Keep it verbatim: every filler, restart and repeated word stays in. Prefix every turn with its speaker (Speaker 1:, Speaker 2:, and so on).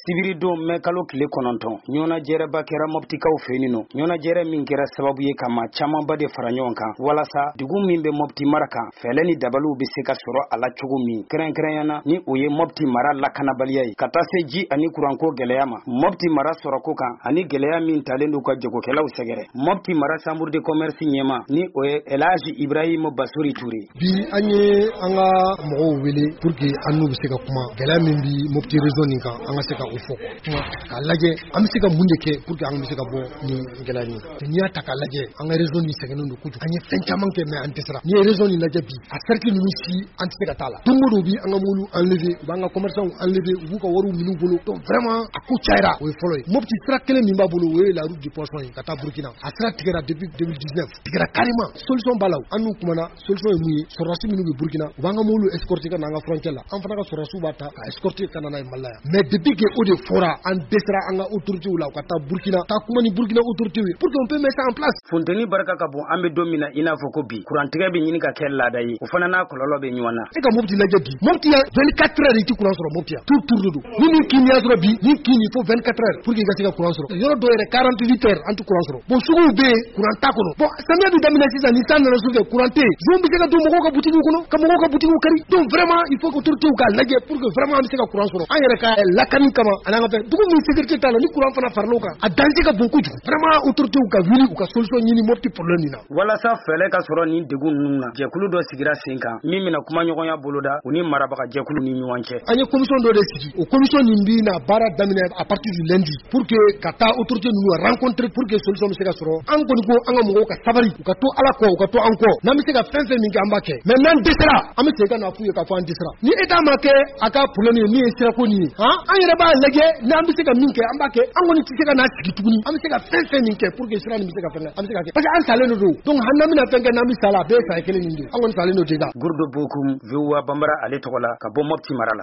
Speaker 1: Sibiri don mɛ kalo tile kɔnɔntɔn ɲɔgɔnna jɛrɛba kɛra mɔptikaw fɛ yen nɔ ɲɔgɔnna jɛrɛ min kɛra sababu ye kama camanba de fara ɲɔgɔn kan walasa dugu min bɛ mɔpti mara kan fɛlɛ ni dabaliw bɛ se ka sɔrɔ a la cogo min kɛrɛnkɛrɛnyana ni o ye mɔpti mara lakanabaliya ye ka taa se ji ani kuranko gɛlɛya ma mɔpti mara sɔrɔko kan ani gɛlɛya min talen d'u ka jagokɛlaw sɛgɛrɛ mɔpti mara chambre de commerce ɲɛma ni o ye Elhaji Ibrahim Basori Ture.
Speaker 2: Bi an ye an ka mɔgɔw wele pour que an n'u bɛ se ka kuma gɛlɛya min bi mɔpti réseau nin kan an ka se ka o fɔ k'a lajɛ an bɛ se ka mun de kɛ pour que an bɛ se ka bɔ ni gɛlɛya nin n'i y'a ta k'a lajɛ an ka réseau nin sɛgɛnnen don kojugu an ye fɛn caman kɛ mais an tɛ sira n'i ye réseau nin lajɛ bi a cercle ninnu si an tɛ se ka taa la don o don bi an ka mobile enlevé u b'an ka commerçants enlevé u b'u ka wariw min'u bolo donc vraiment a ko cayara o ye fɔlɔ ye mɔpti sira kelen min b'a bolo o ye la route du poisson ye ka taa Burkina a sira tigɛra depuis deux mille dix-neuf tigɛra carrément solution b'a la an n'u kumana solution ye mun ye sɔrɔdasi minnu bɛ Burkina u b'an ka mobile escorter ka na an ka frontière la an fana ka sɔrɔdasiw b'a ta ka escorter ka na n'a ye Mali la yan mais depuis que o de fɔra an dɛsɛra an ka autorités la u ka taa Burkina taa kuma ni Burkina autorités ye pour que on peut mettre ça en place.
Speaker 1: Funteni barika ka bon an bɛ don min na i n'a fɔ ko bi kurantigɛ bɛ ɲini ka kɛ laada ye o fana n'a kɔlɔlɔ bɛ ɲɔgɔn na.
Speaker 2: E ka mɔpti lajɛ bi mɔpti ya vingt-quatre heures i ti kuran sɔrɔ mɔpti ya tout tour de don ni min kini y'a sɔrɔ bi ni kini il faut vingt-quatre heures pour que i ka se ka kuran sɔrɔ yɔrɔ dɔ yɛrɛ quarante-huit heures an ti kuran sɔrɔ bon suguw bɛ yen kuran t'a kɔnɔ bon samiya bɛ daminɛ sisan ni san nana su fɛ kuran tɛ yen zon bɛ se ka don mɔgɔw ka butigiw kɔnɔ ka mɔgɔw ka butigiw kari donc vraiment il faut que autorités k'a lajɛ pour que vraiment an bɛ se ka kuran sɔrɔ an yɛrɛ ka lakani kama ani an ka fɛn dugu min sécurité t'a la ni kuran fana faral'o kan a danger ka bon kojugu vraiment autorités ka wuli u ka solution ɲini mɔpti problème nin na.
Speaker 1: walasa fɛlɛ ka sɔrɔ nin degun ninnu na jɛkulu dɔ sigira sen kan min bɛna kuma ɲɔgɔnya boloda u ni marabaga jɛkulu ni ɲɔgɔn cɛ.
Speaker 2: An ye commission dɔ de sigi o commission nin bi na baara daminɛ à partir du lundi pour que ka taa autorité ninnu rencontrer pour que solution bɛ se ka sɔrɔ an kɔni ko an ka mɔgɔw ka sabali u ka to Ala kɔ u ka to an kɔ n'an bɛ se ka fɛn fɛn min kɛ an b'a kɛ mais n'an dɛsɛra an bɛ segin ka na f'u ye k'a fɔ an dɛsɛra ni État ma kɛ a ka problème ye min ye sirako nin ye han an yɛrɛ b'a lajɛ n'an bɛ se ka min kɛ an b'a kɛ an kɔni tɛ se ka n'a sigi tuguni an bɛ se ka fɛn fɛn min kɛ pour que sira nin bɛ se ka fɛn an bɛ se ka kɛ parce que an salen de don donc hali n'an bɛna fɛn kɛ n'an bɛ sa la a bɛɛ ye saya kelen nin de an kɔni salen don déjà.
Speaker 1: Gourdo Bokoum V O A Bambara ale tɔgɔ la ka bɔ Mɔpti mara la.